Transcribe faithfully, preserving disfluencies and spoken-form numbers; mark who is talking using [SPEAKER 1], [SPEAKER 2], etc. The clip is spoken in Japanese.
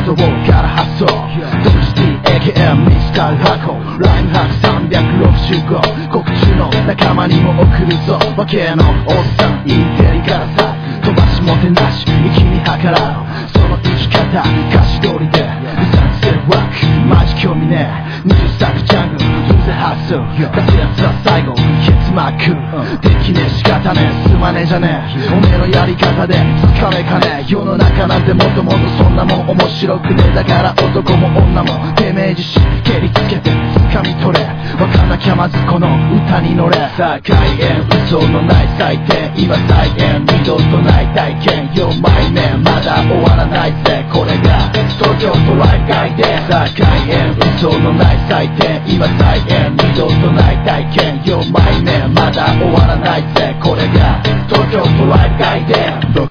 [SPEAKER 1] 想から発想同時 ティーエーケーエム ミスター箱ライムハックさんびゃくろくじゅうご告知の仲間にも送るぞわけのおっさんインテリからさ飛ばしもてなし粋に計らうその生き方歌詞通りでうさんくせるワークマジ興味ねえにじゅっさくジャングル偶然発想出すやつは最後ケツマークできねえ仕方ねえすまねえじゃねえおめえのやり方でつかめかねえ世の中なんてもともとそんなもん面白くねえだから男も女もてめえ自身蹴りつけて掴み取れわかんなきゃまずこの歌に乗れさあ開演嘘のない祭典今再演二度とない体験よんまいめまだ終わらないぜこれが東京都ライブガイデンさあ開演嘘のない祭典今再演二度とない体験よんまいめまだ終わらないぜこれが東京都ライブガイデン